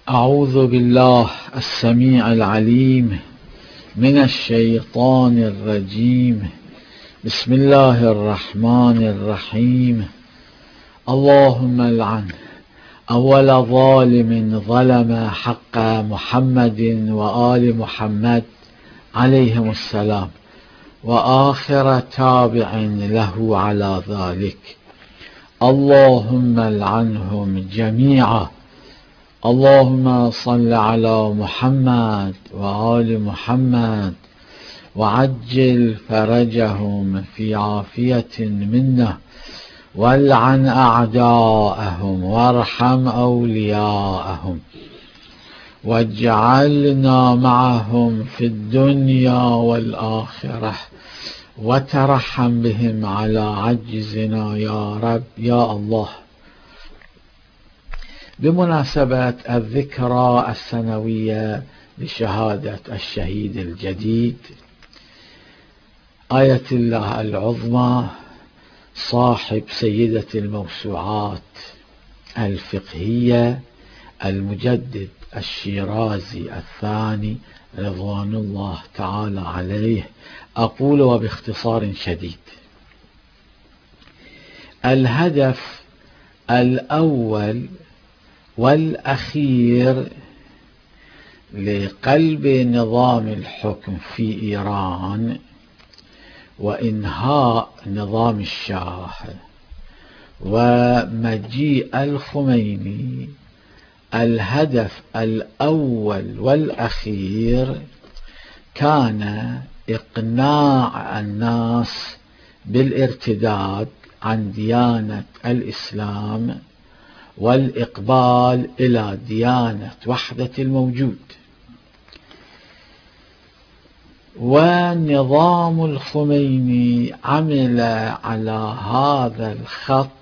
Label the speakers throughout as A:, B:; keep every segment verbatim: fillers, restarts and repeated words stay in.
A: أعوذ بالله السميع العليم من الشيطان الرجيم. بسم الله الرحمن الرحيم. اللهم العن أول ظالم ظلم حق محمد وآل محمد عليهم السلام، وآخر تابع له على ذلك. اللهم العنهم جميعا. اللهم صل على محمد وآل محمد وعجل فرجهم في عافية منا، والعن أعداءهم وارحم أولياءهم، واجعلنا معهم في الدنيا والآخرة، وترحم بهم على عجزنا يا رب يا الله. بمناسبة الذكرى السنوية لشهادة الشهيد الجديد آية الله العظمى صاحب سيدة الموسوعات الفقهية المجدد الشيرازي الثاني رضوان الله تعالى عليه، أقول وباختصار شديد: الهدف الأول والأخير لقلب نظام الحكم في إيران وإنهاء نظام الشاه ومجيء الخميني، الهدف الأول والأخير كان إقناع الناس بالارتداد عن ديانة الإسلام والإقبال إلى ديانة وحدة الموجود. ونظام الخميني عمل على هذا الخط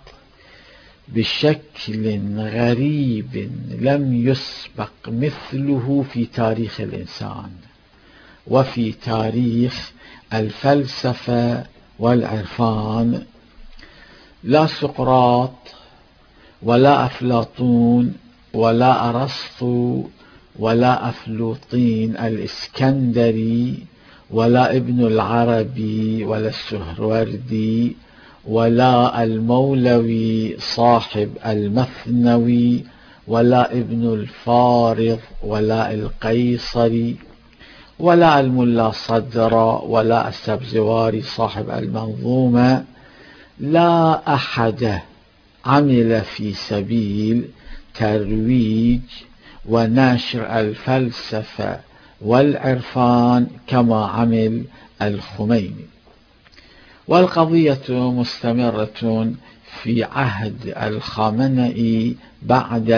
A: بشكل غريب لم يسبق مثله في تاريخ الإنسان وفي تاريخ الفلسفة والعرفان. لا سقراط ولا أفلاطون ولا أرسطو ولا أفلوطين الإسكندري ولا ابن العربي ولا السهروردي ولا المولوي صاحب المثنوي ولا ابن الفارض ولا القيصري ولا الملا صدرة ولا السبزواري صاحب المنظومة، لا أحد عمل في سبيل ترويج ونشر الفلسفة والعرفان كما عمل الخميني. والقضية مستمرة في عهد الخامنئي بعد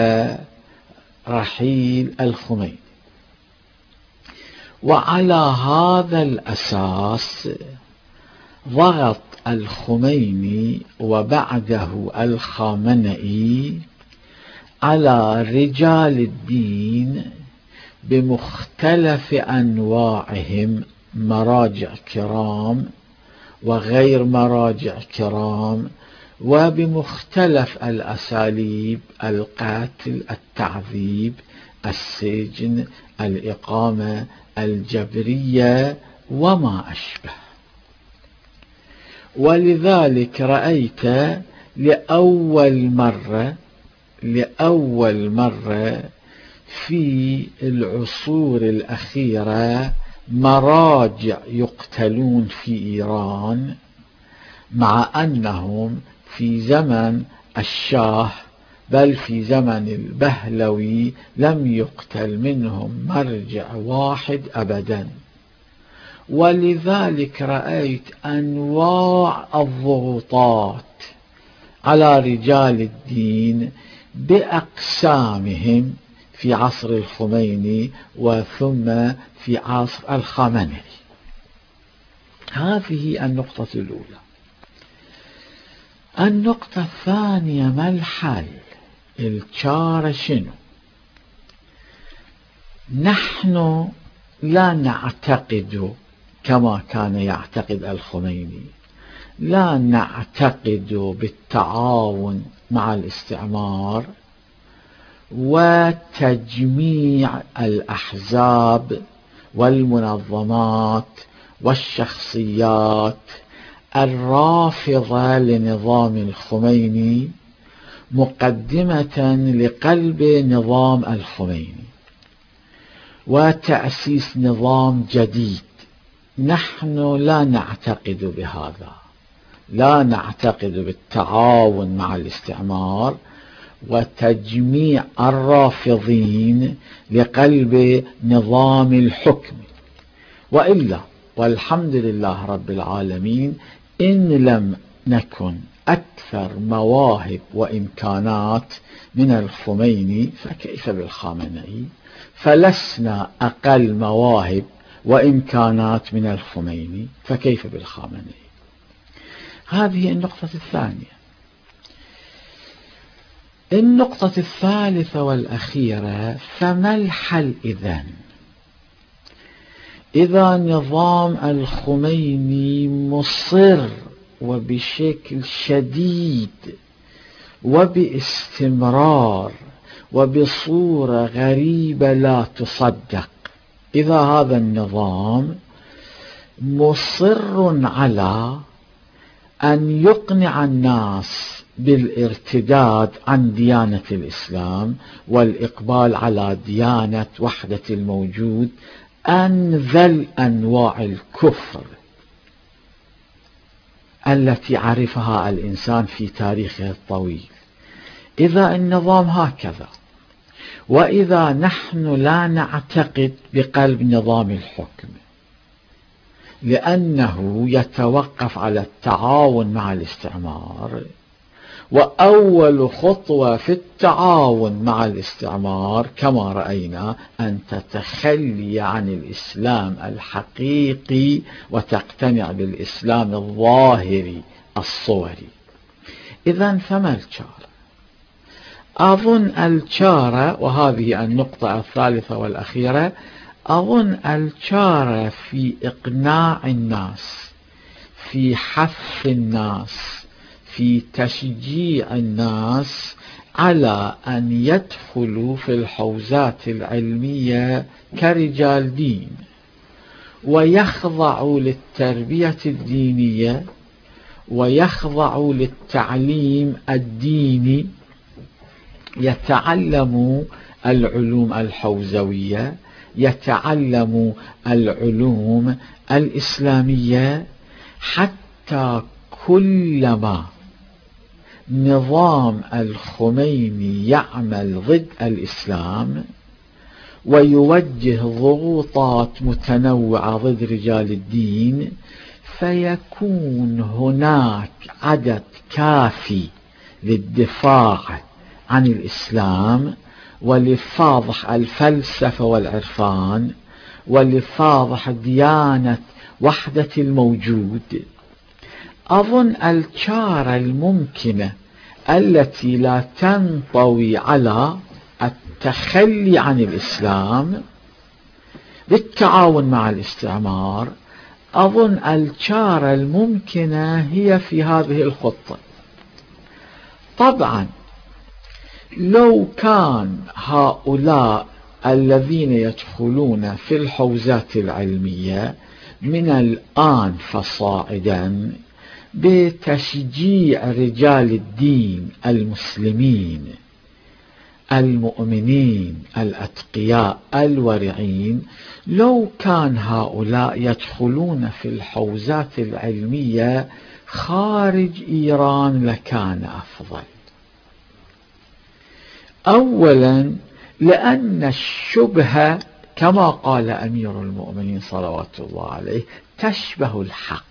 A: رحيل الخميني. وعلى هذا الأساس ضغط الخميني وبعده الخامنئي على رجال الدين بمختلف أنواعهم، مراجع كرام وغير مراجع كرام، وبمختلف الأساليب: القتل، التعذيب، السجن، الإقامة الجبرية وما أشبه. ولذلك رأيت لأول مرة لأول مرة في العصور الأخيرة مراجع يقتلون في إيران، مع أنهم في زمن الشاه بل في زمن البهلوي لم يقتل منهم مرجع واحد أبدا. ولذلك رأيت أنواع الضغوطات على رجال الدين بأقسامهم في عصر الخميني وثم في عصر الخامنئي. هذه النقطة الأولى. النقطة الثانية: ما الحل؟ الشارة شنو؟ نحن لا نعتقد كما كان يعتقد الخميني، لا نعتقد بالتعاون مع الاستعمار وتجميع الأحزاب والمنظمات والشخصيات الرافضة لنظام الخميني مقدمة لقلب نظام الخميني وتأسيس نظام جديد. نحن لا نعتقد بهذا، لا نعتقد بالتعاون مع الاستعمار وتجميع الرافضين لقلب نظام الحكم، وإلا والحمد لله رب العالمين إن لم نكن أكثر مواهب وإمكانات من الخميني فكيف بالخامنئي؟ فلسنا أقل مواهب وإمكانات من الخميني فكيف بالخامنئي؟ هذه النقطة الثانية. النقطة الثالثة والأخيرة، فما الحل إذن؟ إذا نظام الخميني مصر وبشكل شديد وباستمرار وبصورة غريبة لا تصدق، إذا هذا النظام مصر على أن يقنع الناس بالارتداد عن ديانة الإسلام والإقبال على ديانة وحدة الموجود أنذل أنواع الكفر التي عرفها الإنسان في تاريخه الطويل، إذا النظام هكذا، وإذا نحن لا نعتقد بقلب نظام الحكم لأنه يتوقف على التعاون مع الاستعمار، وأول خطوة في التعاون مع الاستعمار كما رأينا أن تتخلي عن الإسلام الحقيقي وتقتنع بالإسلام الظاهري الصوري. إذن فما الچارة؟ أظن الچارة، وهذه النقطة الثالثة والأخيرة، أظن الچارة في إقناع الناس، في حث الناس، في تشجيع الناس على أن يدخلوا في الحوزات العلمية كرجال دين ويخضعوا للتربية الدينية ويخضعوا للتعليم الديني، يتعلموا العلوم الحوزوية، يتعلموا العلوم الإسلامية، حتى كلما نظام الخميني يعمل ضد الإسلام ويوجه ضغوطات متنوعة ضد رجال الدين، فيكون هناك عدد كافي للدفاع عن الإسلام ولفاضح الفلسفة والعرفان ولفاضح ديانة وحدة الموجود. أظن الچارة الممكنة التي لا تنطوي على التخلي عن الإسلام بالتعاون مع الاستعمار، أظن الچارة الممكنة هي في هذه الخطة. طبعا لو كان هؤلاء الذين يدخلون في الحوزات العلمية من الآن فصاعدا بتشجيع رجال الدين المسلمين المؤمنين الأتقياء الورعين، لو كان هؤلاء يدخلون في الحوزات العلمية خارج إيران لكان أفضل. أولا لأن الشبهة كما قال أمير المؤمنين صلوات الله عليه تشبه الحق،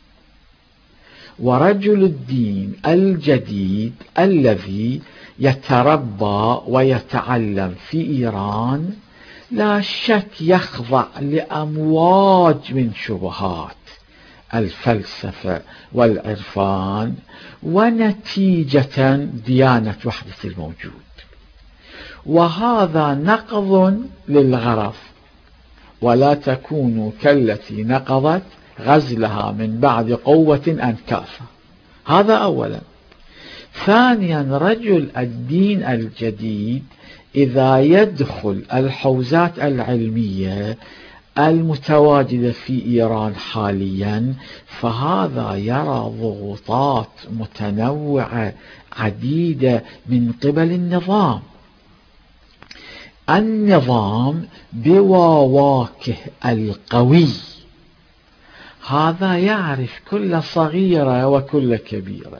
A: ورجل الدين الجديد الذي يتربى ويتعلم في إيران لا شك يخضع لأمواج من شبهات الفلسفة والعرفان ونتيجة ديانة وحدة الموجود، وهذا نقض للغرض، ولا تكونوا كالتي نقضت غزلها من بعد قوة أنكاثا. هذا أولا. ثانيا رجل الدين الجديد إذا يدخل الحوزات العلمية المتواجدة في إيران حاليا فهذا يرى ضغوطات متنوعة عديدة من قبل النظام. النظام بواواكه القوي هذا يعرف كل صغيرة وكل كبيرة،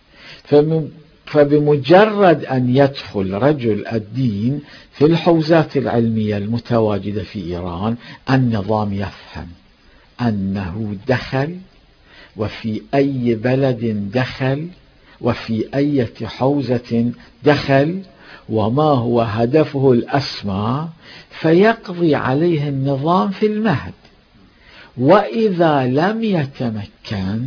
A: فبمجرد أن يدخل رجل الدين في الحوزات العلمية المتواجدة في إيران النظام يفهم أنه دخل وفي أي بلد دخل وفي أي حوزة دخل وما هو هدفه الأسمى، فيقضي عليه النظام في المهد. وإذا لم يتمكن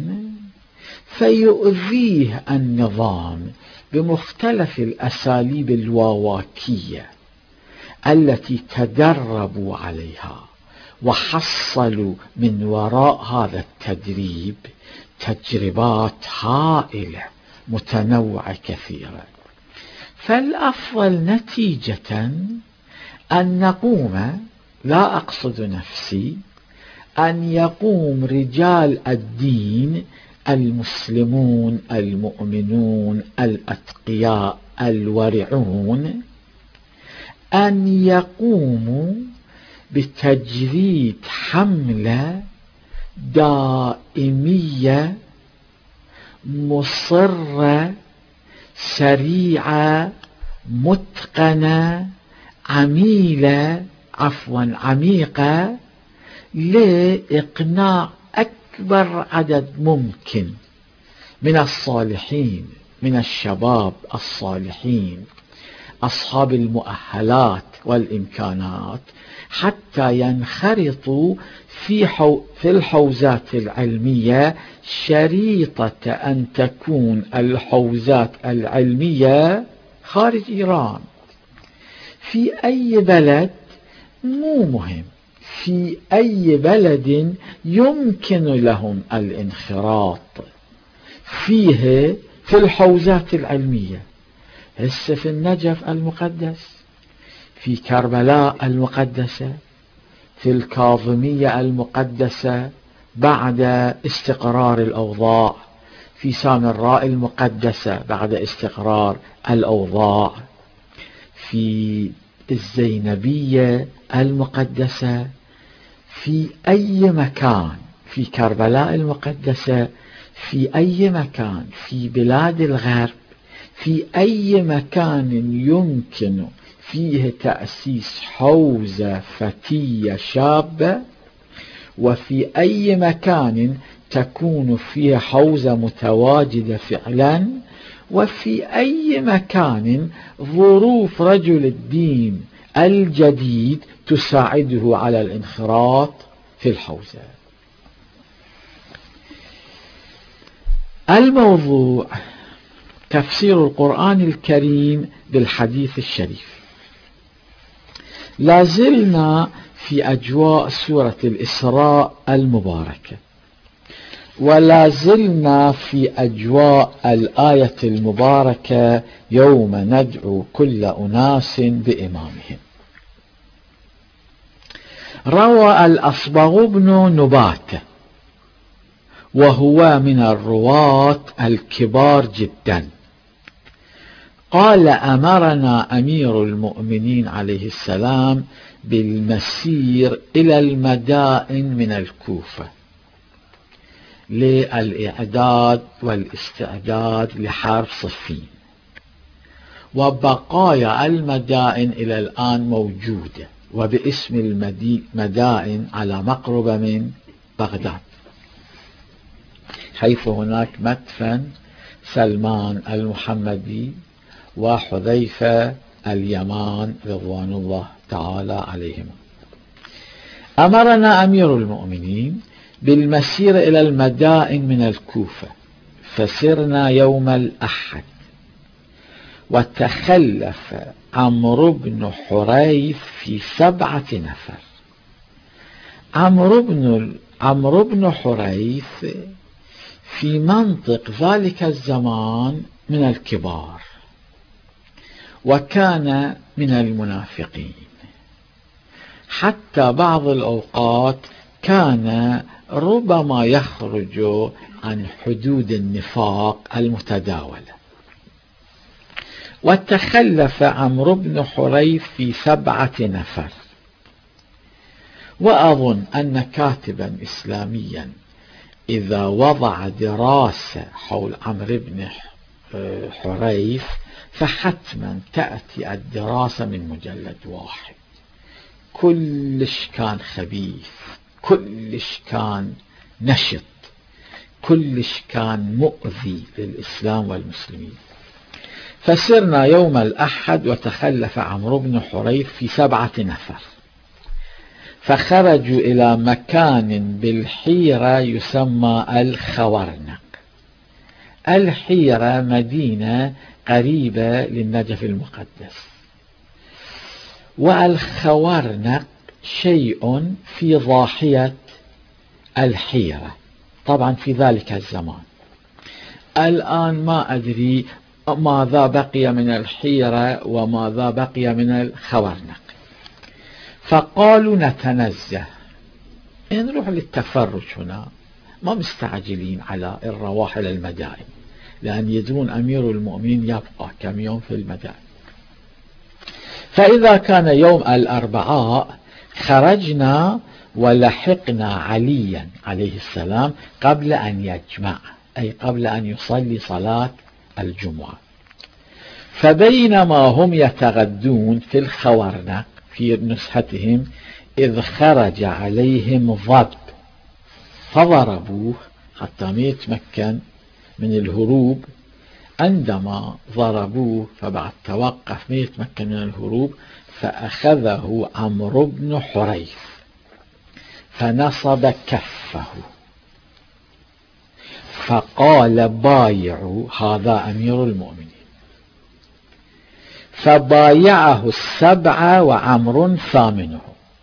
A: فيؤذيه النظام بمختلف الأساليب الواواكية التي تدربوا عليها وحصلوا من وراء هذا التدريب تجربات هائلة متنوعة كثيرة. فالأفضل نتيجة أن نقوم، لا أقصد نفسي، أن يقوم رجال الدين المسلمون المؤمنون الأتقياء الورعون أن يقوموا بتجريد حملة دائمية مصرة سريعة متقنة عميلة عفوا عميقة لإقناع أكبر عدد ممكن من الصالحين، من الشباب الصالحين أصحاب المؤهلات والإمكانات، حتى ينخرطوا في, حو في الحوزات العلمية شريطة أن تكون الحوزات العلمية خارج إيران في أي بلد، مو مهم، في أي بلد يمكن لهم الانخراط فيه في الحوزات العلمية. هسه في النجف المقدس، في كربلاء المقدسة، في الكاظمية المقدسة بعد استقرار الأوضاع، في سامراء المقدسة بعد استقرار الأوضاع، في الزينبية المقدسة، في أي مكان، في كربلاء المقدسة، في أي مكان في بلاد الغرب، في أي مكان يمكن فيه تأسيس حوزة فتية شابة، وفي أي مكان تكون فيه حوزة متواجدة فعلا، وفي أي مكان ظروف رجل الدين الجديد تساعده على الانخراط في الحوزة. الموضوع تفسير القرآن الكريم بالحديث الشريف. لازلنا في أجواء سورة الإسراء المباركة، ولازلنا في أجواء الآية المباركة يوم ندعو كل أناس بإمامهم. روى الأصبغ بن نباتة وهو من الرواة الكبار جدا قال: أمرنا أمير المؤمنين عليه السلام بالمسير إلى المدائن من الكوفة للإعداد والاستعداد لحرب صفين، وبقايا المدائن إلى الآن موجودة وباسم المدائن على مقربة من بغداد، حيث هناك مدفن سلمان المحمدي وحذيفة اليمان رضوان الله تعالى عليهم. أمرنا أمير المؤمنين بالمسير إلى المدائن من الكوفة، فسرنا يوم الأحد، وتخلف عمرو بن حريث في سبعة نفر. عمرو بن عمرو بن حريث في منطق ذلك الزمان من الكبار، وكان من المنافقين. حتى بعض الأوقات كان ربما يخرج عن حدود النفاق المتداولة. وتخلف عمرو بن حريث في سبعة نفر. وأظن أن كاتبا إسلاميا إذا وضع دراسة حول عمرو بن حريث فحتما تأتي الدراسة من مجلد واحد. كلش كان خبيث، كلش كان نشط، كلش كان مؤذي للإسلام والمسلمين. فسرنا يوم الأحد وتخلف عمرو بن حريث في سبعة نفر، فخرجوا إلى مكان بالحيرة يسمى الخورنق. الحيرة مدينة قريبة للنجف المقدس، والخورنق شيء في ضاحية الحيرة طبعا في ذلك الزمان. الآن ما أدري ماذا بقي من الحيرة وماذا بقي من الخورنق. فقالوا نتنزه، نروح للتفرج هنا، ما مستعجلين على الرواحل المدائن، لأن يدرون أمير المؤمنين يبقى كم يوم في المدائن. فإذا كان يوم الأربعاء خرجنا ولحقنا عليا عليه السلام قبل أن يجمع، أي قبل أن يصلي صلاة الجمعة. فبينما هم يتغدون في الخورنق في نزهتهم إذ خرج عليهم ضب فضربوه حتى ما يتمكن من الهروب. عندما ضربوه فبعد توقف ما يتمكن من الهروب، فأخذه عمرو بن حريث فنصب كفه فقال بايعوا هذا أمير المؤمنين. فبايعه السبعة وعمر ثامنه،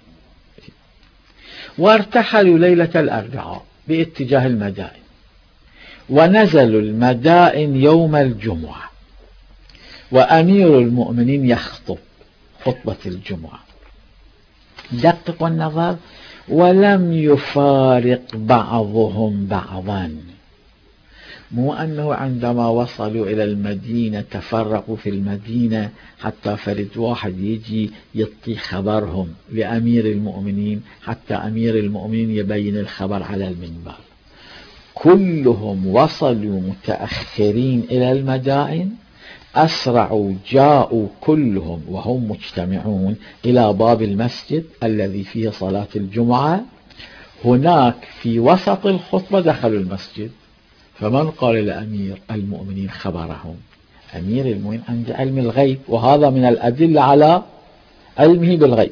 A: وارتحلوا ليلة الأربعاء باتجاه المدائن، ونزلوا المدائن يوم الجمعة، وأمير المؤمنين يخطب خطبة الجمعة. دقق النظر، ولم يفارق بعضهم بعضا، مو أنه عندما وصلوا إلى المدينة تفرقوا في المدينة حتى فرد واحد يجي يعطي خبرهم لأمير المؤمنين حتى أمير المؤمنين يبين الخبر على المنبر. كلهم وصلوا متأخرين إلى المدائن، أسرعوا جاءوا كلهم وهم مجتمعون إلى باب المسجد الذي فيه صلاة الجمعة. هناك في وسط الخطبة دخلوا المسجد، فمن قال لأمير المؤمنين خبرهم؟ أمير المؤمنين عند علم الغيب، وهذا من الأدلة على علمه بالغيب.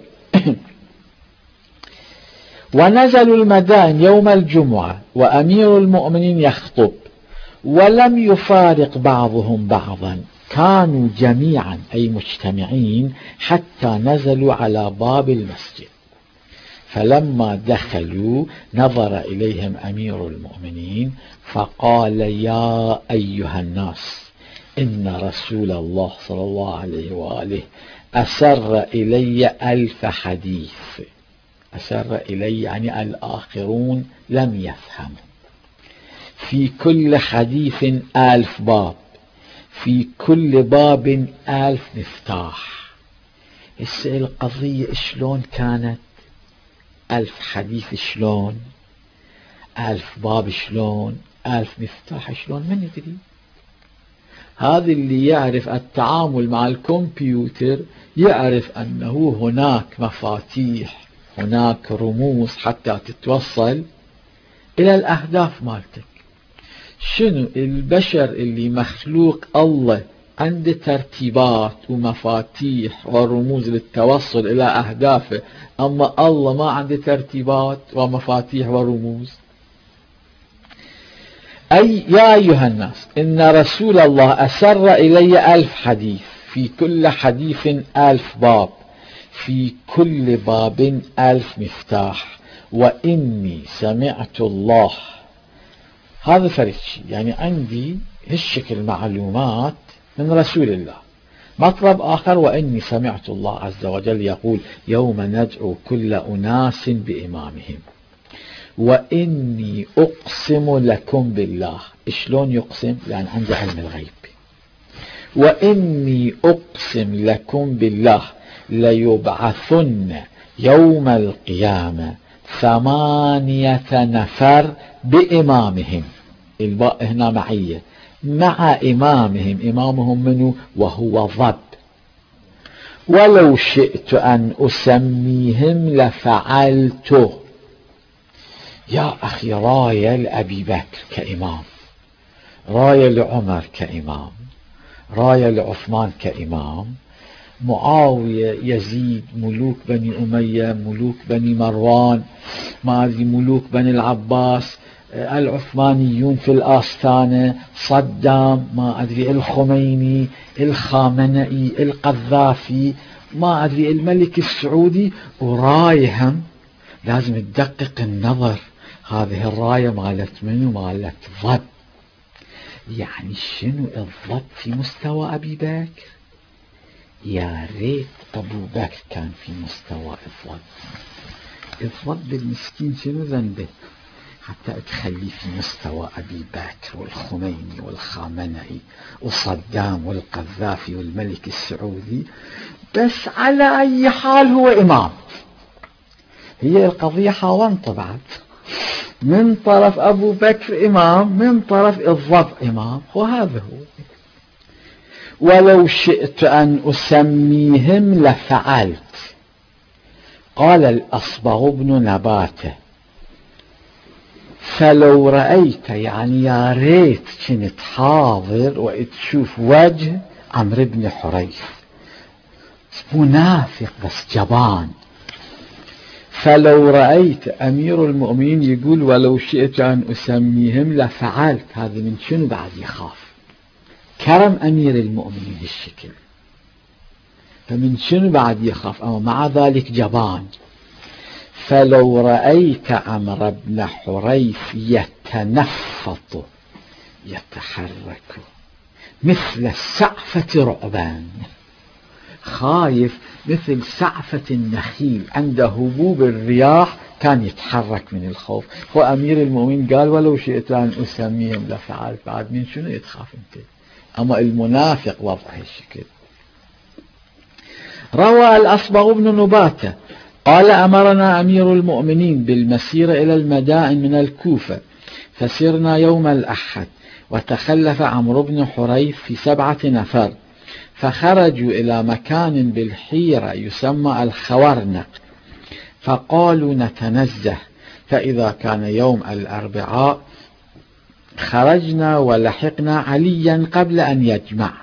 A: ونزلوا المدائن يوم الجمعة وأمير المؤمنين يخطب، ولم يفارق بعضهم بعضا، كانوا جميعا أي مجتمعين حتى نزلوا على باب المسجد. فلما دخلوا نظر إليهم أمير المؤمنين فقال يا أيها الناس إن رسول الله صلى الله عليه وآله أسر إلي ألف حديث. أسر إلي يعني الآخرون لم يفهموا. في كل حديث ألف باب، في كل باب ألف مفتاح. السؤال القضية شلون كانت؟ ألف حديث شلون؟ ألف باب شلون؟ ألف مفتاح شلون؟ من يدري؟ هذا اللي يعرف التعامل مع الكمبيوتر يعرف أنه هناك مفاتيح، هناك رموز حتى تتوصل إلى الأهداف مالتك. شنو البشر اللي مخلوق الله عنده ترتيبات ومفاتيح ورموز للتوصل إلى أهدافه، أما الله ما عنده ترتيبات ومفاتيح ورموز. أي يا أيها الناس إن رسول الله أسر إلي ألف حديث، في كل حديث ألف باب، في كل باب ألف مفتاح، وإني سمعت الله. هذا فرق شيء، يعني عندي هالشكل معلومات من رسول الله، مطلب آخر: وإني سمعت الله عز وجل يقول يوم ندعو كل أناس بإمامهم. وإني أقسم لكم بالله. شلون يقسم؟ لأن عنده علم الغيب. وإني أقسم لكم بالله ليبعثن يوم القيامة ثمانية نفر بإمامهم. الباء هنا معية، مع إمامهم. إمامهم منه؟ وهو ضب. ولو شئت أن أسميهم لفعلته. يا أخي، راية لأبي بكر كإمام، راية لعمر كإمام، راية لعثمان كإمام، معاوية، يزيد، ملوك بني أمية، ملوك بني مروان، ما أدري ملوك بني العباس، العثمانيون في الآستانة، صدام، ما أدري الخميني، الخامنئي، القذافي، ما أدري الملك السعودي. ورايهم لازم تدقق النظر، هذه الراية مالت منو؟ مالت ضب. يعني شنو الضب في مستوى أبي بكر؟ يا ريت أبو بكر كان في مستوى الضب. الضب المسكين شنو ذنبه حتى تخليه في مستوى أبي بكر والخميني والخامنئي وصدام والقذافي والملك السعودي؟ بس على أي حال هو إمام. هي القضية حاولت بعد، من طرف أبو بكر إمام، من طرف الضب إمام، وهذا هو. ولو شئت أن أسميهم لفعلت. قال الأصبغ بن نباتة: فلو رأيت، يعني يا ريت كنت حاضر وتشوف وجه عمرو بن حريث، منافق بس جبان. فلو رأيت أمير المؤمنين يقول ولو شئت أن أسميهم لفعلت، هذا من شنو بعد يخاف؟ كرم أمير المؤمنين بالشكل، فمن شنو بعد يخاف؟ أما مع ذلك جبان. فلو رأيت عمرو بن حريث يتنفط يتحرك مثل السعفة رعبان، خايف مثل سعفة النخيل عند هبوب الرياح، كان يتحرك من الخوف. وأمير المؤمنين قال ولو شئت أن أسميهم لفعلت، بعد من شنو يتخاف انت؟ أما المنافق وضعه الشكل. روى الأصبغ بن نباتة قال: أمرنا أمير المؤمنين بالمسير إلى المدائن من الكوفة، فسرنا يوم الأحد، وتخلف عمرو بن حريث في سبعة نفر، فخرجوا إلى مكان بالحيرة يسمى الخورنق، فقالوا نتنزه. فإذا كان يوم الأربعاء خرجنا ولحقنا عليا قبل أن يجمع،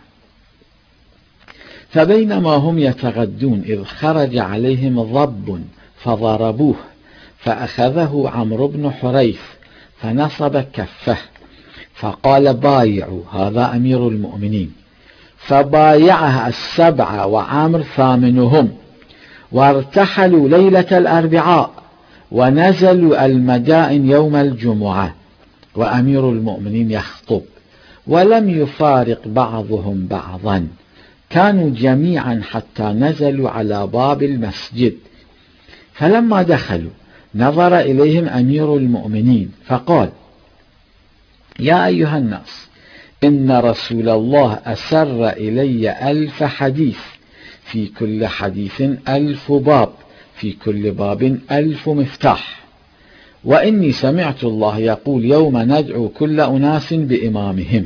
A: فبينما هم يتغدون إذ خرج عليهم ضب فضربوه، فأخذه عمرو بن حريث فنصب كفه، فقال: بايعوا، هذا أمير المؤمنين. فبايعها السبعة وعامر ثامنهم، وارتحلوا ليلة الأربعاء، ونزلوا المدائن يوم الجمعة، وأمير المؤمنين يخطب، ولم يفارق بعضهم بعضا، كانوا جميعا حتى نزلوا على باب المسجد. فلما دخلوا نظر إليهم أمير المؤمنين فقال: يا أيها الناس، إن رسول الله أسر إلي ألف حديث، في كل حديث ألف باب، في كل باب ألف مفتاح. وإني سمعت الله يقول يوم ندعو كل أناس بإمامهم.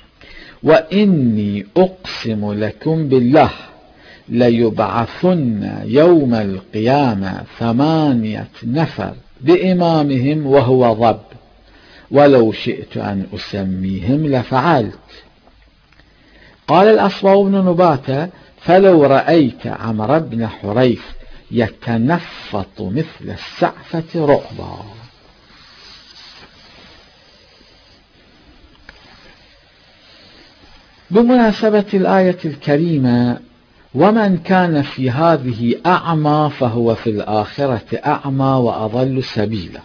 A: وإني أقسم لكم بالله ليبعثن يوم القيامة ثمانية نفر بإمامهم وهو ضب، ولو شئت أن أسميهم لفعلت. قال الأصبغ بن نباتة: فلو رأيت عمرو بن حريث يتنفط مثل السعفة رعبا. بمناسبة الآية الكريمة: ومن كان في هذه أعمى فهو في الآخرة أعمى وأضل سبيلا.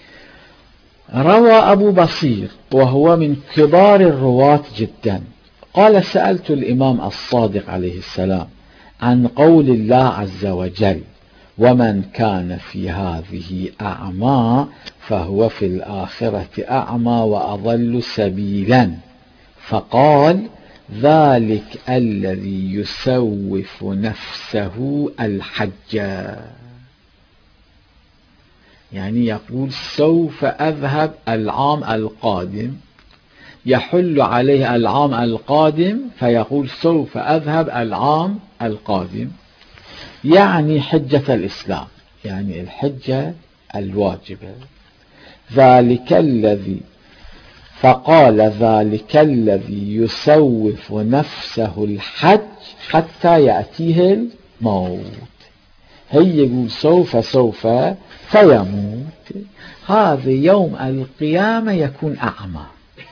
A: روى أبو بصير وهو من كبار الرواة جدا، قال: سألت الإمام الصادق عليه السلام عن قول الله عز وجل: ومن كان في هذه أعمى فهو في الآخرة أعمى وأضل سبيلا، فقال: ذلك الذي يسوف نفسه الحج. يعني يقول: سوف أذهب العام القادم، يحل عليه العام القادم، فيقول: سوف أذهب العام القادم، يعني حجة الإسلام، يعني الحجة الواجبة. ذلك الذي فقال: ذلك الذي يسوف نفسه الحج حتى يأتيه الموت. هي يقول سوف سوف فيموت، هذا يوم القيامة يكون أعمى.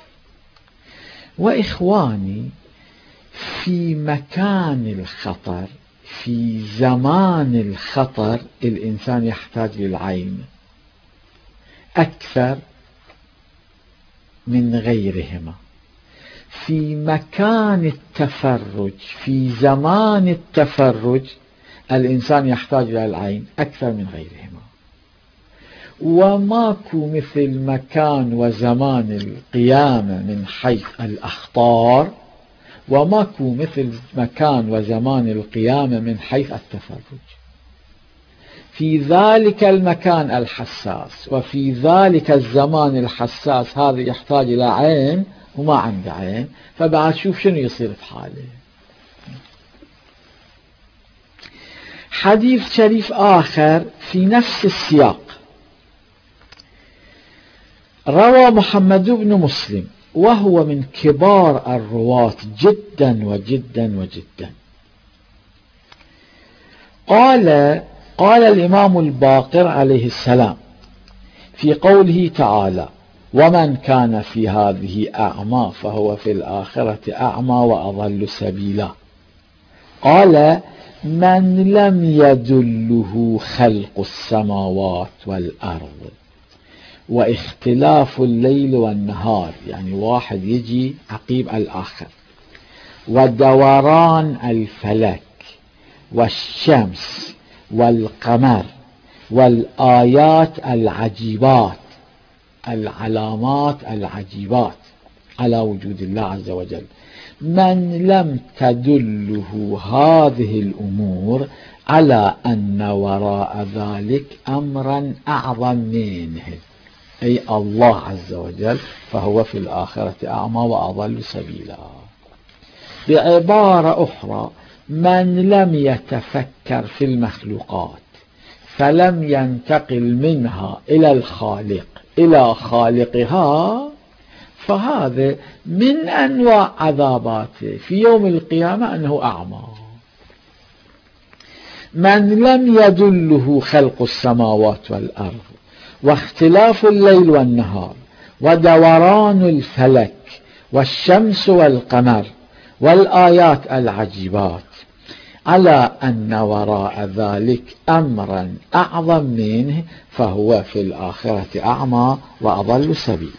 A: وإخواني، في مكان الخطر، في زمان الخطر، الإنسان يحتاج للعين أكثر من غيرهما. في مكان التفرج، في زمان التفرج، الإنسان يحتاج إلى العين أكثر من غيرهما. وماكو مثل مكان وزمان القيامة من حيث الأخطار، وماكو مثل مكان وزمان القيامة من حيث التفرج. في ذلك المكان الحساس وفي ذلك الزمان الحساس هذا يحتاج إلى عين وما عنده عين، فبعد شوف شنو يصير في حاله. حديث شريف آخر في نفس السياق روى محمد بن مسلم، وهو من كبار الرواة جدا وجدا وجدا. قال قال الإمام الباقر عليه السلام في قوله تعالى: ومن كان في هذه أعمى فهو في الآخرة أعمى وأضل سبيلا، قال: من لم يدله خلق السماوات والأرض واختلاف الليل والنهار، يعني واحد يجي عقيب الآخر، ودوران الفلك والشمس والقمر والآيات العجيبات، العلامات العجيبات على وجود الله عز وجل، من لم تدله هذه الأمور على أن وراء ذلك أمرا أعظم منه، أي الله عز وجل، فهو في الآخرة أعمى وأضل سبيلا. بعبارة أخرى: من لم يتفكر في المخلوقات فلم ينتقل منها إلى الخالق إلى خالقها، فهذا من أنواع عذاباته في يوم القيامة أنه أعمى. من لم يدله خلق السماوات والأرض واختلاف الليل والنهار ودوران الفلك والشمس والقمر والآيات العجيبات على أن وراء ذلك أمرا أعظم منه، فهو في الآخرة أعمى وأضل سبيل.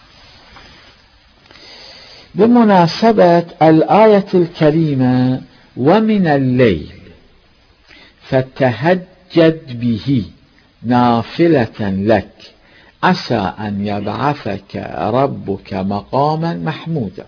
A: بمناسبة الآية الكريمة: ومن الليل فتهجد به نافلة لك عسى أن يبعثك ربك مقاما محمودا،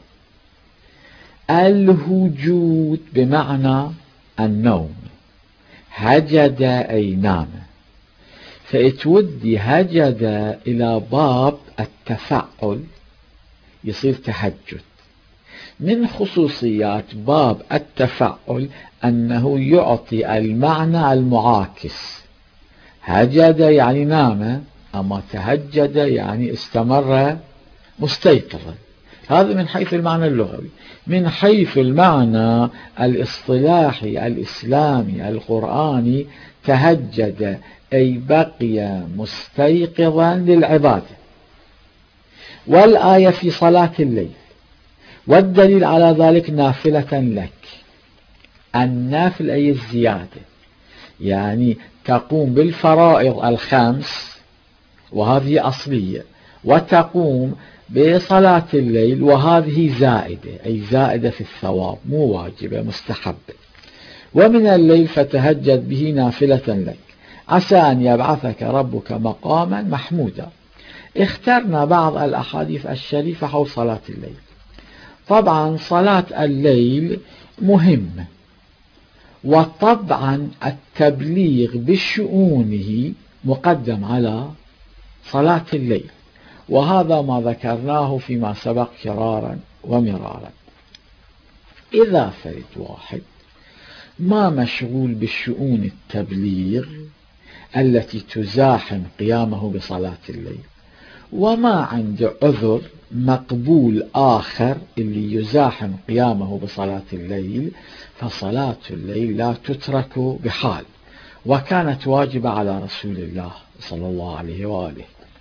A: الهجود بمعنى النوم، هجد أي نام، فإتودي هجد إلى باب التفعل يصير تهجد. من خصوصيات باب التفعل أنه يعطي المعنى المعاكس، هجد يعني نام، أما تهجد يعني استمر مستيقظا. هذا من حيث المعنى اللغوي. من حيث المعنى الاصطلاحي الإسلامي القرآني: تهجد أي بقي مستيقظا للعبادة. والآية في صلاة الليل، والدليل على ذلك: نافلة لك. النافل أي الزيادة، يعني تقوم بالفرائض الخمس وهذه أصلية، وتقوم بصلاة الليل، وهذه زائدة، أي زائدة في الثواب، مو واجبة، مستحبة. ومن الليل فتهجد به نافلة لك عسى أن يبعثك ربك مقاما محمودا. اخترنا بعض الأحاديث الشريفة حول صلاة الليل. طبعا صلاة الليل مهمة، وطبعا التبليغ بشؤونه مقدم على صلاة الليل، وهذا ما ذكرناه فيما سبق كرارا ومرارا. إذا فرد واحد ما مشغول بالشؤون التبليغ التي تزاحم قيامه بصلاة الليل، وما عنده عذر مقبول آخر اللي يزاحم قيامه بصلاة الليل، فصلاة الليل لا تترك بحال، وكانت واجبة على رسول الله صلى الله عليه وآله.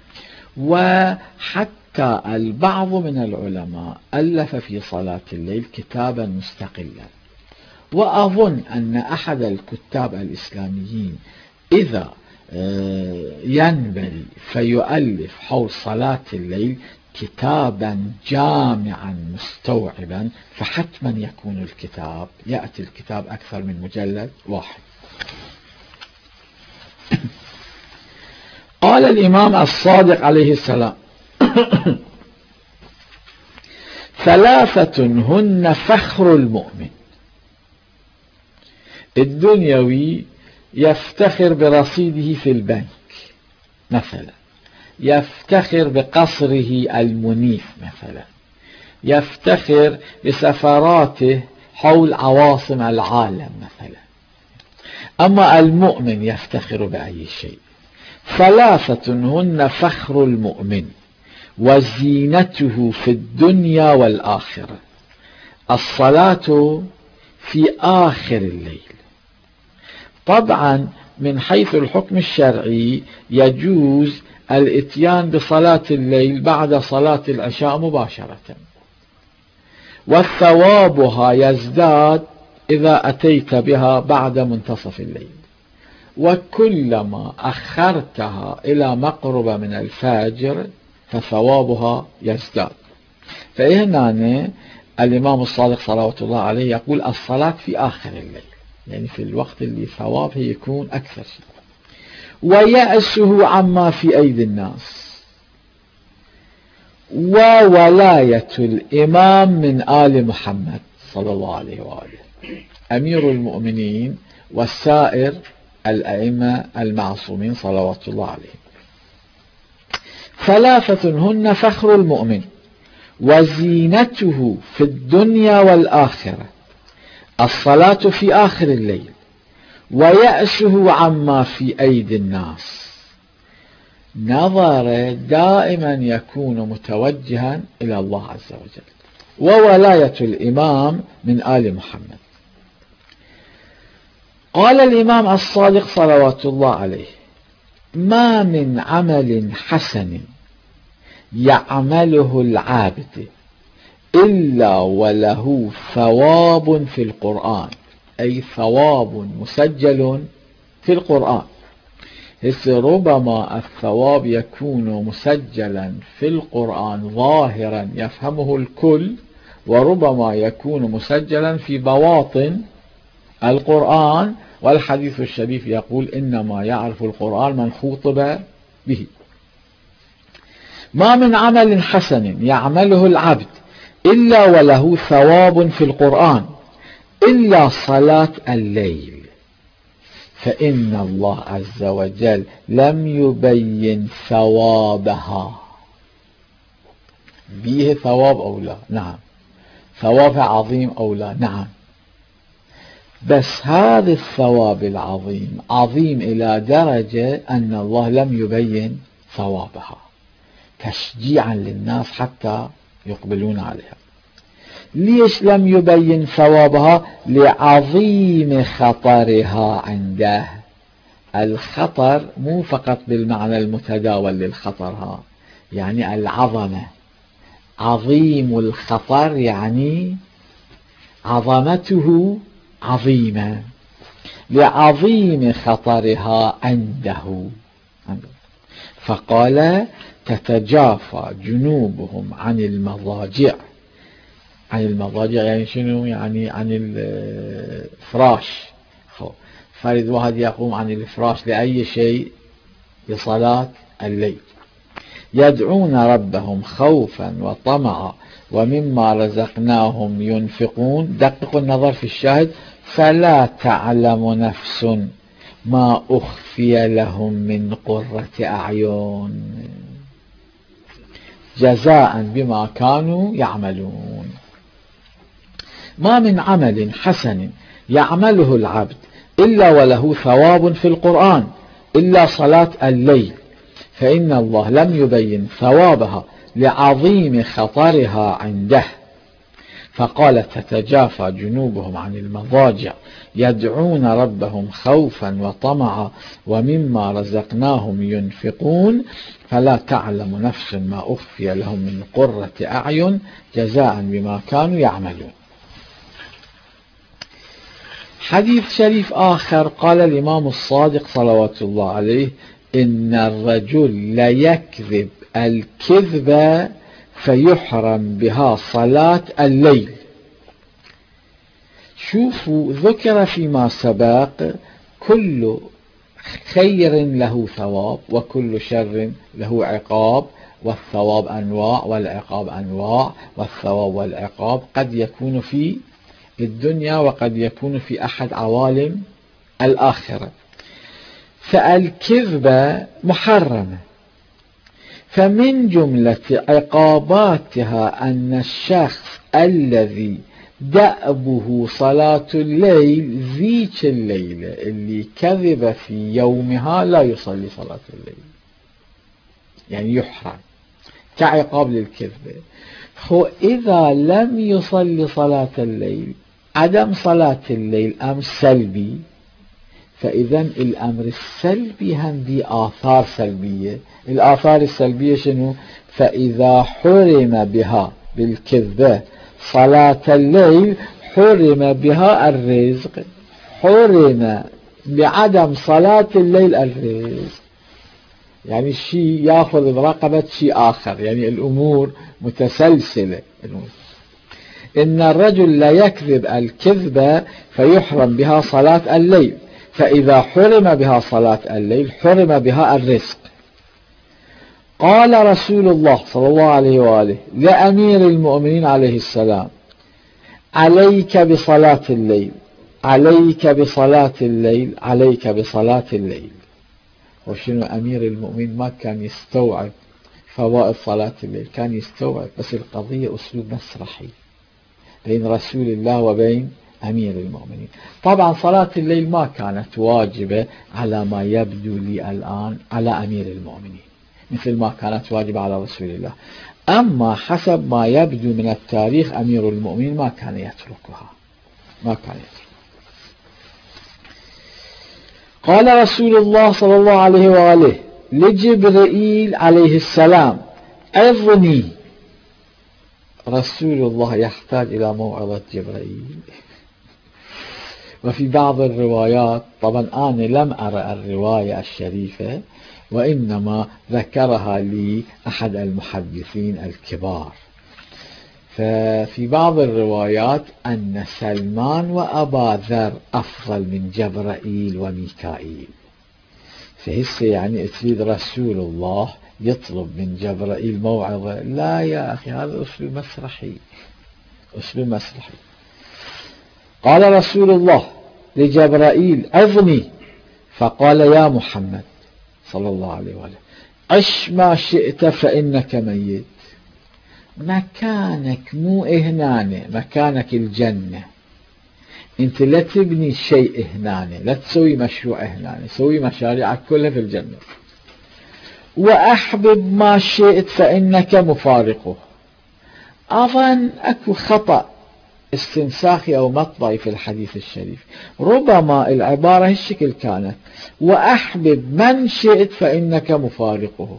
A: وحتى البعض من العلماء ألف في صلاة الليل كتابا مستقلا، وأظن أن أحد الكتاب الإسلاميين إذا ينبغي فيؤلف حول صلاة الليل كتابا جامعا مستوعبا، فحتما يكون الكتاب يأتي الكتاب أكثر من مجلد واحد. قال الإمام الصادق عليه السلام: ثلاثة هن فخر المؤمن. الدنيوي يفتخر برصيده في البنك مثلا، يفتخر بقصره المنيف مثلا، يفتخر بسفراته حول عواصم العالم مثلا. أما المؤمن يفتخر بأي شيء. ثلاثة هن فخر المؤمن وزينته في الدنيا والآخرة: الصلاة في آخر الليل. طبعا من حيث الحكم الشرعي يجوز الاتيان بصلاة الليل بعد صلاة العشاء مباشرة، وثوابها يزداد إذا أتيت بها بعد منتصف الليل، وكلما أخرتها إلى مقرب من الفجر فثوابها يزداد. فهنا الإمام الصادق صلوات الله عليه يقول الصلاة في آخر الليل، يعني في الوقت اللي ثوابه يكون أكثر شيء. ويأسه عما في أيدي الناس، وولاية الإمام من آل محمد صلى الله عليه وآله، أمير المؤمنين والسائر الأئمة المعصومين صلوات الله عليهم. ثلاثة هن فخر المؤمن وزينته في الدنيا والآخرة: الصلاة في آخر الليل، ويأسه عما في أيدي الناس. نظر دائما يكون متوجها إلى الله عز وجل. وولاية الإمام من آل محمد. قال الإمام الصادق صلوات الله عليه: ما من عمل حسن يعمله العابد إلا وله ثواب في القرآن، أي ثواب مسجل في القرآن. ربما الثواب يكون مسجلا في القرآن ظاهرا يفهمه الكل، وربما يكون مسجلا في بواطن القرآن، والحديث الشريف يقول: إنما يعرف القرآن من خوطب به. ما من عمل حسن يعمله العبد إلا وله ثواب في القرآن إلا صلاة الليل، فإن الله عز وجل لم يبين ثوابها. به ثواب أو لا؟ نعم. ثواب عظيم أو لا؟ نعم. بس هذا الثواب العظيم عظيم إلى درجة أن الله لم يبين ثوابها تشجيعا للناس حتى يقبلون عليها. ليش لم يبين ثوابها؟ لعظيم خطرها عنده. الخطر مو فقط بالمعنى المتداول للخطر، يعني العظمة. عظيم الخطر يعني عظمته عظيمة، لعظيم خطرها عنده. فقال تتجافى جنوبهم عن المضاجع. عن المضاجع يعني شنو؟ يعني عن الفراش. فرد واحد يقوم عن الفراش لأي شيء لصلاة الليل. يدعون ربهم خوفا وطمعا ومما رزقناهم ينفقون. دققوا النظر في الشاهد: فلا تعلم نفس ما أخفي لهم من قرة أعين جزاء بما كانوا يعملون. ما من عمل حسن يعمله العبد إلا وله ثواب في القرآن إلا صلاة الليل، فإن الله لم يبين ثوابها لعظيم خطرها عنده. فقال تتجافى جنوبهم عن المضاجع يدعون ربهم خوفا وطمعا ومما رزقناهم ينفقون فلا تعلم نفس ما أخفي لهم من قرة أعين جزاء بما كانوا يعملون. حديث شريف آخر قال الإمام الصادق صلوات الله عليه: إن الرجل ليكذب الكذب فيحرم بها صلاة الليل. شوفوا، ذكر فيما سبق كل خير له ثواب وكل شر له عقاب، والثواب أنواع والعقاب أنواع، والثواب والعقاب قد يكون في الدنيا وقد يكون في أحد عوالم الآخرة. فالكذبة محرمة، فمن جملة عقاباتها أن الشخص الذي دأبه صلاة الليل ذيك الليلة اللي كذب في يومها لا يصلي صلاة الليل، يعني يحرم كعقاب للكذبة. هو إذا لم يصلي صلاة الليل، عدم صلاة الليل أمر سلبي، فإذا الأمر السلبي عندي آثار سلبية. الآثار السلبية شنو؟ فإذا حرم بها بالكذبة صلاة الليل حرم بها الرزق، حرم بعدم صلاة الليل الرزق، يعني الشيء يأخذ برقبة شيء آخر، يعني الأمور متسلسلة. إن الرجل لا يكذب الكذبة فيحرم بها صلاة الليل، فإذا حرم بها صلاة الليل حرم بها الرزق. قال رسول الله صلى الله عليه وآله لأمير المؤمنين عليه السلام: عليك بصلاة الليل، عليك بصلاة الليل، عليك بصلاة الليل. وشنو أمير المؤمنين ما كان يستوعب فوائد صلاة الليل، كان يستوعب، بس القضية أسلوب مسرحي بين رسول الله وبين أمير المؤمنين. طبعا صلاة الليل ما كانت واجبة على ما يبدو لي الآن على أمير المؤمنين مثل ما كانت واجبة على رسول الله، أما حسب ما يبدو من التاريخ أمير المؤمنين ما كان يتركها، ما كان يتركها. قال رسول الله صلى الله عليه وآله لجبرائيل عليه السلام: عظني. رسول الله يحتاج إلى موعظة جبرائيل. وفي بعض الروايات، طبعا أنا لم أرى الرواية الشريفة وإنما ذكرها لي أحد المحدثين الكبار، ففي بعض الروايات أن سلمان وأبا ذر أفضل من جبرائيل وميكائيل. فهسه يعني تريد رسول الله يطلب من جبرائيل موعظة؟ لا يا أخي، هذا أسلوب مسرحي، أسلوب مسرحي. قال رسول الله لجبرائيل: عظني. فقال: يا محمد صلى الله عليه وآله، عش ما شئت فإنك ميت. مكانك مو هنا، مكانك الجنة. انت لا تبني شيء هنا، لا تسوي مشروع هنا، سوي مشاريعك كلها في الجنة. وأحبب ما شئت فإنك مفارقه. أظن أكو خطأ استنساخي أو مطبعي في الحديث الشريف، ربما العبارة هالشكل كانت: وأحبب من شئت فإنك مفارقه.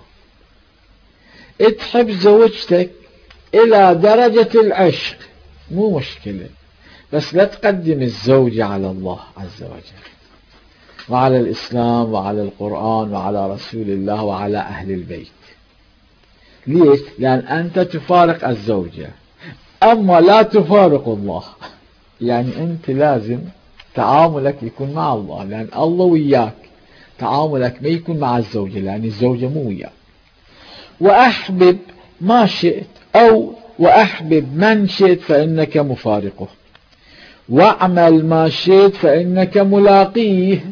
A: تحب زوجتك إلى درجة العشق مو مشكلة، بس لا تقدم الزوجة على الله عز وجل. وعلى الإسلام وعلى القرآن وعلى رسول الله وعلى أهل البيت. ليش؟ لأن أنت تفارق الزوجة أما لا تفارق الله. يعني أنت لازم تعاملك يكون مع الله، لأن الله وياك، تعاملك ما يكون مع الزوجة لأن الزوجة مو وياك. وأحبب ما شئت أو وأحبب من شئت فإنك مفارقه، واعمل ما شئت فإنك ملاقيه.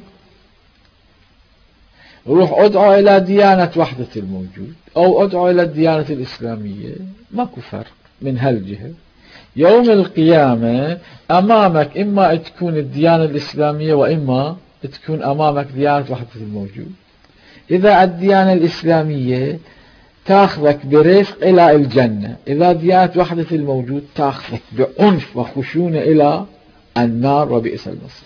A: روح ادعو إلى ديانة وحدة الموجود أو ادعو إلى الديانة الإسلامية، ماكو فرق من هالجهة. يوم القيامة أمامك إما تكون الديانة الإسلامية وإما تكون أمامك ديانة وحدة الموجود. إذا الديانة الإسلامية تأخذك برفق إلى الجنة، إذا ديانة وحدة الموجود تأخذك بعنف وخشونة إلى النار وبئس المصير.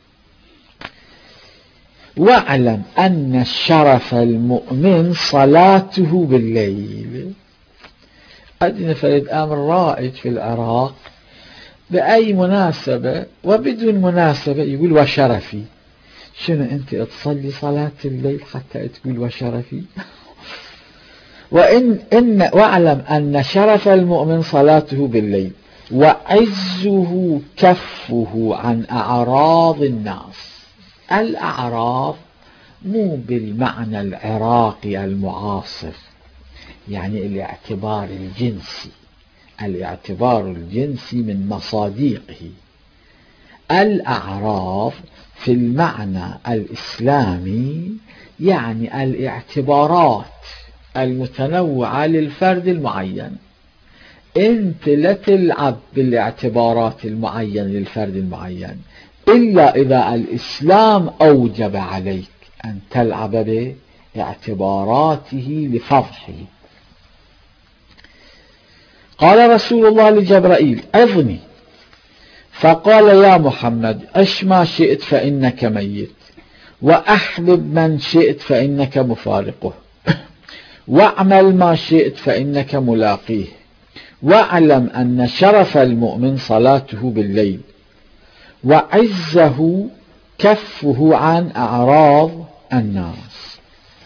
A: واعلم أن شرف المؤمن صلاته بالليل. عندنا فريد أمر رائج في العراق بأي مناسبة وبدون مناسبة يقول وشرفي. شنو أنت تصلي صلاة الليل حتى تقول وشرفي؟ وإن إن واعلم أن شرف المؤمن صلاته بالليل وعزه كفه عن أعراض الناس. الأعراض مو بالمعنى العراقي المعاصر، يعني الاعتبار الجنسي، الاعتبار الجنسي من مصادقه. الأعراض في المعنى الإسلامي يعني الاعتبارات المتنوعة للفرد المعين. انت لا تلعب بالاعتبارات المعينة للفرد المعين إلا إذا الإسلام أوجب عليك أن تلعب باعتباراته لفضحه. قال رسول الله لجبرائيل عظني، فقال يا محمد عش ما شئت فإنك ميت، وأحبب من شئت فإنك مفارقه، واعمل ما شئت فإنك ملاقيه، واعلم أن شرف المؤمن صلاته بالليل وعزه كفه عن أعراض الناس.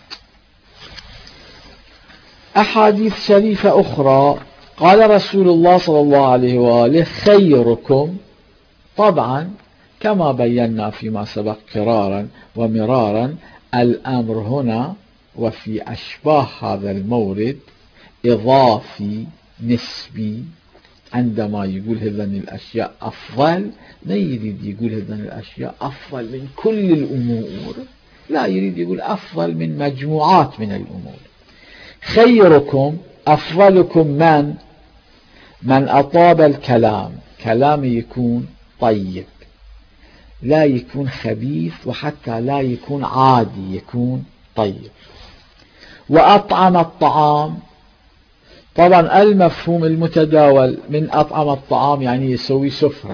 A: أحاديث شريفة أخرى قال رسول الله صلى الله عليه وآله خيركم، طبعا كما بينا فيما سبق قرارا ومرارا الأمر هنا وفي أشباه هذا المورد إضافي نسبي. عندما يقول هذين الأشياء أفضل لا يريد يقول هذين الأشياء أفضل من كل الأمور، لا يريد يقول أفضل من مجموعات من الأمور. خيركم أفضلكم من من أطاب الكلام، كلام يكون طيب لا يكون خبيث، وحتى لا يكون عادي يكون طيب. وأطعم الطعام، طبعا المفهوم المتداول من أطعم الطعام يعني يسوي سفرة.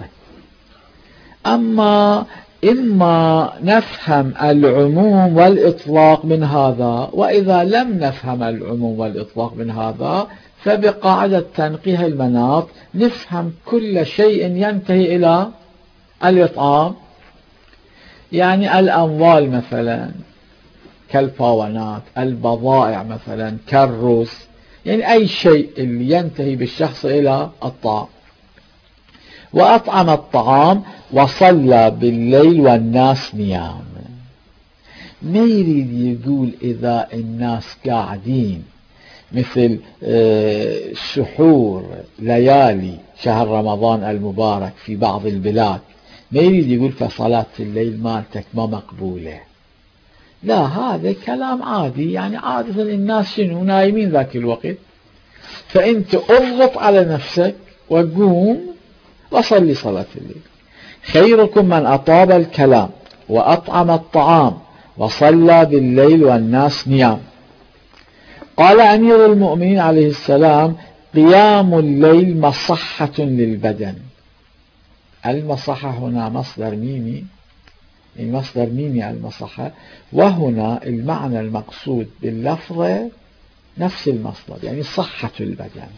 A: أما إما نفهم العموم والإطلاق من هذا، وإذا لم نفهم العموم والإطلاق من هذا فبقاعدة تنقيه المناط نفهم كل شيء ينتهي إلى الإطعام. يعني الأموال مثلا كالباونات، البضائع مثلا كالرز، يعني أي شيء اللي ينتهي بالشخص إلى الطعام. وأطعم الطعام وصلى بالليل والناس نيام. ما يريد يقول إذا الناس قاعدين مثل سحور ليالي شهر رمضان المبارك في بعض البلاد، ما يريد يقول فصلاة الليل مالتك ما مقبولة. لا، هذا كلام عادي، يعني عادة الناس شنو نايمين ذاك الوقت، فأنت اضغط على نفسك وقوم وصلي صلاة الليل. خيركم من أطاب الكلام وأطعم الطعام وصلى بالليل والناس نيام. قال أمير المؤمنين عليه السلام قيام الليل مصحة للبدن. المصحة هنا مصدر ميمي، المصدر ميمي المصحة، وهنا المعنى المقصود باللفظ نفس المصدر، يعني صحة البدن.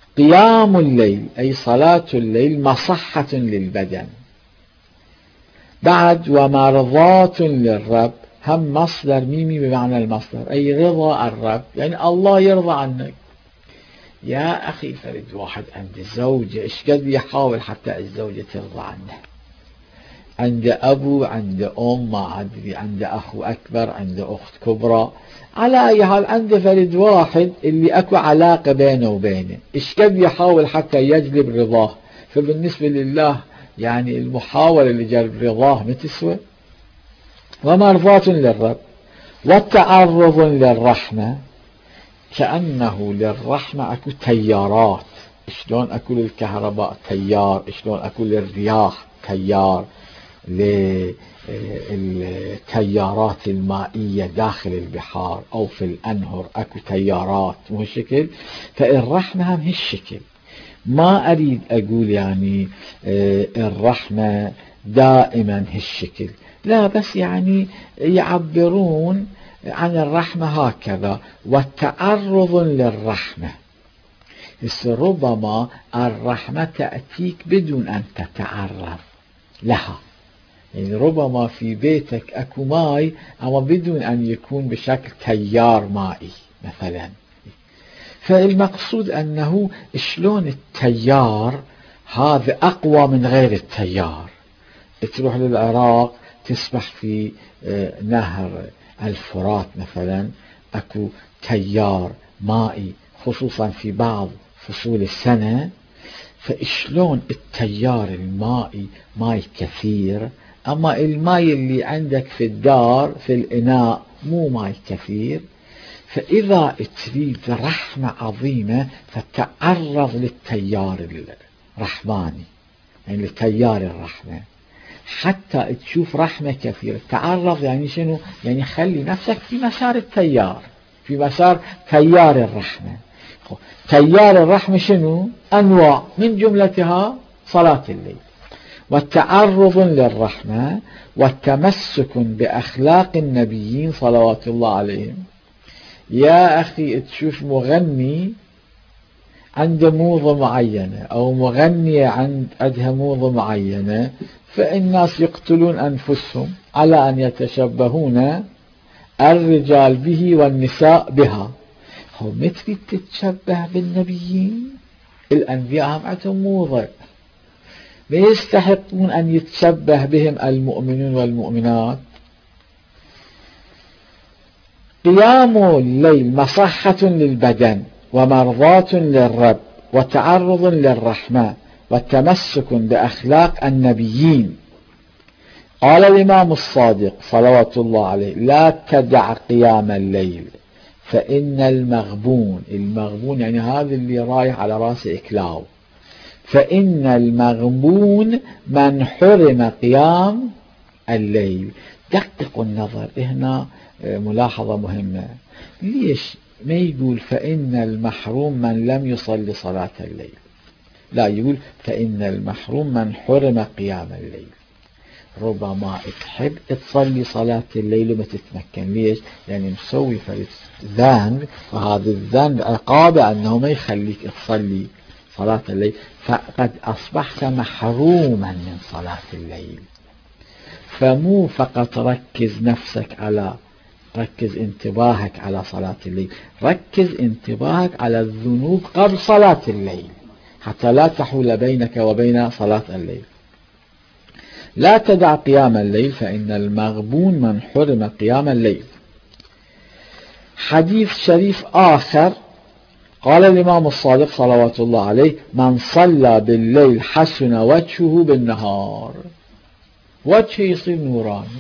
A: قيام الليل أي صلاة الليل مصحة للبدن. بعد ومرضاة للرب هم مصدر ميمي بمعنى المصدر، أي رضا الرب، يعني الله يرضى عنك. يا أخي فرد واحد عند زوجة إيش قد يحاول حتى الزوجة ترضى عنه، عند أبو، عند أم، ما أدري، عند أخو أكبر، عند أخت كبرى، على أي حال عند فرد واحد اللي أكو علاقة بينه وبينه إيش قد يحاول حتى يجلب رضاه. فبالنسبة لله يعني المحاولة لجلب رضاه ما تسوى. ومرضاة للرب والتعرض للرحمة، كأنه للرحمة أكو تيارات، شلون أكو للكهرباء تيار، شلون أكو للرياح تيار، للتيارات المائية داخل البحار أو في الأنهر أكو تيارات مو هالشكل. فالرحمة هم هالشكل. ما أريد أقول يعني الرحمة دائما هالشكل، لا، بس يعني يعبرون عن الرحمة هكذا. والتعرض للرحمة، ربما الرحمة تأتيك بدون أن تتعرض لها، يعني ربما في بيتك أكو ماء أما بدون أن يكون بشكل تيار مائي مثلا. فالمقصود أنه شلون التيار هذا أقوى من غير التيار. تروح للعراق تسبح في نهر الفرات مثلا، أكو تيار مائي خصوصا في بعض فصول السنة. فإشلون التيار المائي ماء كثير، أما الماء اللي عندك في الدار في الإناء مو ماء كثير. فإذا تريد رحمة عظيمة فتعرض للتيار الرحماني، يعني لتيار الرحمة حتى تشوف رحمة كثيرة. تعرض يعني شنو؟ يعني خلي نفسك في مسار التيار، في مسار تيار الرحمة. تيار الرحمة شنو؟ أنواع، من جملتها صلاة الليل. والتعرض للرحمة والتمسك بأخلاق النبيين صلوات الله عليهم. يا أخي تشوف مغني عنده موضة معينة أو مغنية عندها موضة معينة، فالناس يقتلون أنفسهم على أن يتشبهون الرجال به والنساء بها. هو مثل تتشبه بالنبيين؟ الأنبياء هم عندهم موضة، ما يستحقون أن يتشبه بهم المؤمنون والمؤمنات. قيام الليل مصحة للبدن ومرضاة للرب وتعرض للرحمة والتمسك بأخلاق النبيين. قال الإمام الصادق صلوات الله عليه: لا تدع قيام الليل فإن المغبون، المغبون يعني هذا اللي رايح على راس إكلاو، فإن المغبون من حرم قيام الليل. دققوا النظر هنا، ملاحظة مهمة. ليش ما يقول فإن المحروم من لم يصلي صلاة الليل؟ لا، يقول فإن المحروم من حرم قيام الليل. ربما تحب تصلي صلاة الليل وما تتمكن. ليش؟ يعني مسوي ذنب، وهذا الذنب عقابه أنه ما يخليك تصلي صلاة الليل، فقد أصبحت محروما من صلاة الليل. فمو فقط ركز نفسك على ركز انتباهك على صلاة الليل، ركز انتباهك على الذنوب قبل صلاة الليل حتى لا تحول بينك وبين صلاة الليل. لا تدع قيام الليل فإن المغبون من حرم قيام الليل. حديث شريف آخر قال الإمام الصادق صلوات الله عليه: من صلى بالليل حسن وجهه بالنهار. وجهه يصير نوراني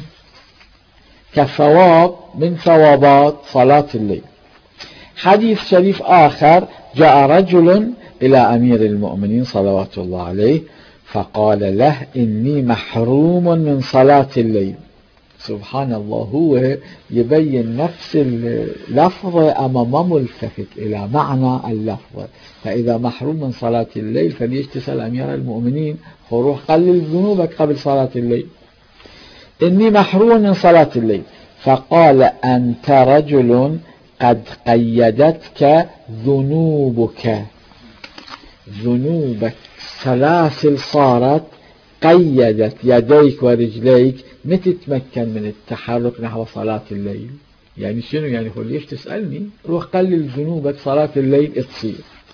A: كثواب من ثوابات صلاة الليل. حديث شريف آخر: جاء رجل إلى أمير المؤمنين صلوات الله عليه فقال له: إني محروم من صلاة الليل. سبحان الله، هو يبين نفس اللفظة أما ما ملتفت إلى معنى اللفظة. فإذا محروم من صلاة الليل فليش تسأل أمير المؤمنين؟ روح قلل ذنوبك قبل صلاة الليل. إني محروم من صلاة الليل. فقال: أنت رجل قد قيدتك ذنوبك، ذنوبك سلاسل صارت قيدت يديك ورجليك ما تتمكن من التحرك نحو صلاة الليل. يعني شنو يعني؟ هو ليش تسألني؟ روح قلل ذنوبك، صلاة الليل تصير.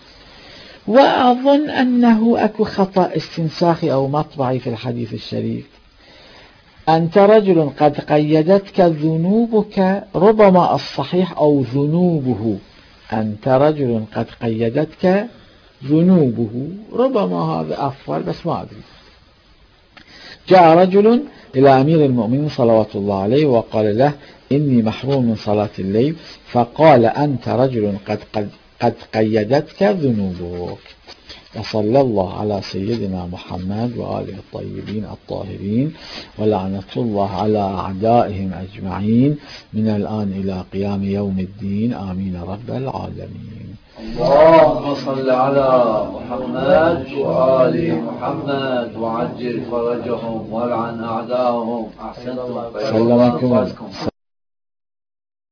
A: وأظن أنه أكو خطأ استنساخي أو مطبعي في الحديث الشريف. أنت رجل قد قيدتك ذنوبك، ربما الصحيح أو ذنوبه. أنت رجل قد قيدتك ذنوبه، ربما هذا أفضل بس ما أدري. جاء رجل إلى أمير المؤمنين صلوات الله عليه وقال له إني محروم من صلاة الليل، فقال أنت رجل قد, قد, قد قيدتك ذنوبك. وصلى الله على سيدنا محمد وآله الطيبين الطاهرين، ولعنة الله على أعدائهم أجمعين من الآن إلى قيام يوم الدين، آمين رب العالمين.
B: اللهم صل على محمد وآل محمد وعجل فرجهم والعن أعداءهم. أحسنتم.
A: سلمكم.